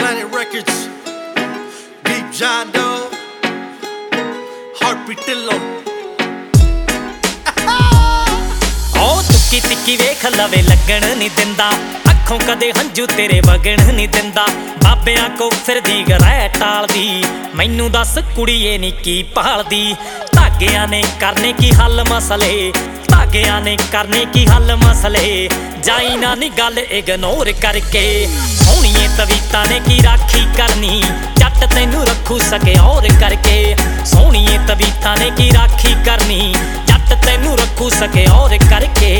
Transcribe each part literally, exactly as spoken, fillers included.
Planet Records, Deep John Doe, Heartbeat Dillo. ओ तुक्की तिक्की वेख लवे लगन नहीं दिंदा, अखों कदे हंजू तेरे वगन नहीं दिंदा। बाबियां को फिरदी गरै टालदी, मैनू दस कुड़ीए नी की भालदी। धागियां ने करने की हल मसले, धागियां ने करने की हल मसले। जाई ना नी गल इग्नोर करके, सोहणीए तवीता ने की राखी करनी। जट तैनू रखू सके और करके, सोहणीए तवीता ने की राखी करनी। जट तैनू रखू सके और करके।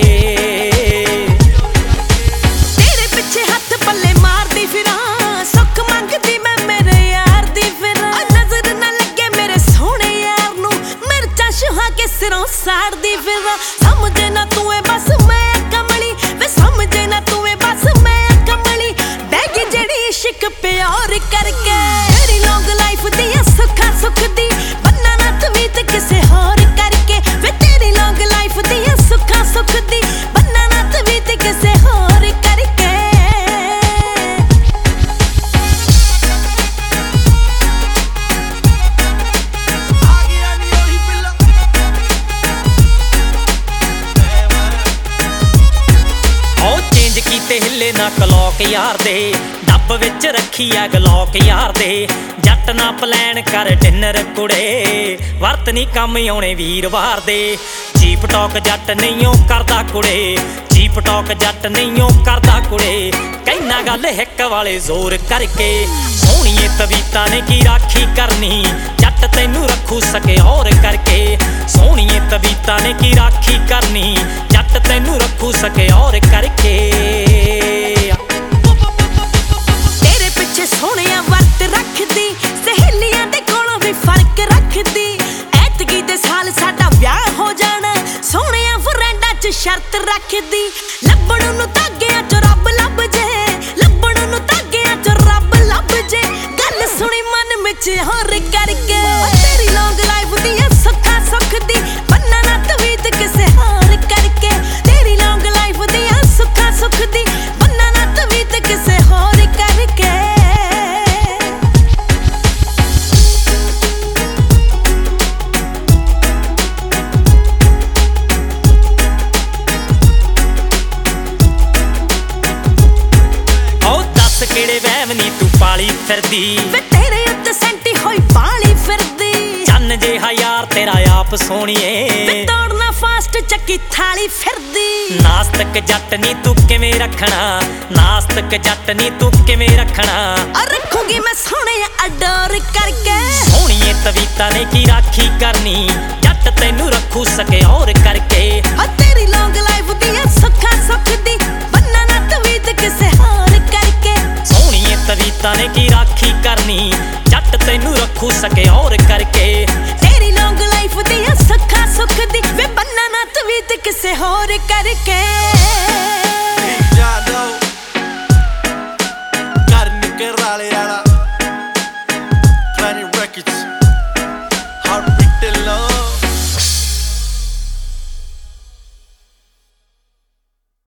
तेरे पिछे हथ पल्ले मारदी फिरां, सुख मंगदी मैं मेरे यार दी फिरां। नजर ना लगे मेरे सोहणे यार नू, मिर्चां शुहा के सिरों साड़दी फिरां। समझे ना तू ए बस मैं कमली, वे समझे ना तू ए बस मैं कमली। बैगी जड़ी इश्क प्यार करके, तेरी लॉन्ग लाइफ दी सुखा सुख दी, बन्ना ना तवीत किसे होर करके। वे तेरी लॉन्ग लाइफ दी सुखा सुख दी, बन्ना ना तवीत किसे होर करके। कीते हिले ना कलौक यार दे, डब्ब विच रखी है गलौक यार दे। जट ना प्लैन कर डिनर कुड़े, वर्त नी कम आउणे वीरवार दे। चीप टॉक जट नहीं करदा कुड़े, चीप टॉक जट नहीं करदा कुड़े। कहना गल हिक वाले जोर करके, सोहणीए तवीता ने की राखी करनी। जट तैनू रखू सके और करके, सोहणीए तवीता ने की राखी करनी। जट तैनू रखू सके और करके। तेरे पिछे सोहणिया वर्त रखदी, सहेलियां दे कोलों भी फर्क रखदी। ऐतकी दे साल साडा विआह हो जाना, सोहणिया फ्रेंडां च शर्त रखदी। लब्बण नूं धागियां च रब लभ जे, लब्बण नूं धागियां च रब लभ जे। गल सुनी मन विच होर करके, तेरी लॉन्ग लाइफ दी सुखा सुख दी, बन्ना ना तवीत किसे होर करके। तेरी लॉन्ग लाइफ दी सुखा सुख दी, बन्ना ना तवीत किसे होर करके। ओ दस किहड़े वहम नी तू पाली फिरदी, वे तेरे उत्ते सेंटी होई पाली फिरदी। चन्न जिहा यार तेरा आप सोहणीए, वे दौड़ना फास्ट चक्की थाली फिरदी। नास्तिक जट नी तू किवें रखना, नास्तिक जट नी तू किवें रखना। और रखूंगी मैं सोहणे अडोर करके, सोहणीए तवीता ने की राखी करनी। जट तैनू रखू सके और करके। और तेरी लॉन्ग लाइफ दी सुखा सुख दी, बन्ना ना तवीत किसे होर करके। सोहणीए तवीता ने की राखी करनी। जट तैनू रखू सके और करके। तेरी लॉन्ग लाइफ दी सुखा सुख दी, वे बन्ना ना तवीत किसे होर करके। Deep John Doe, got a nigga rally out.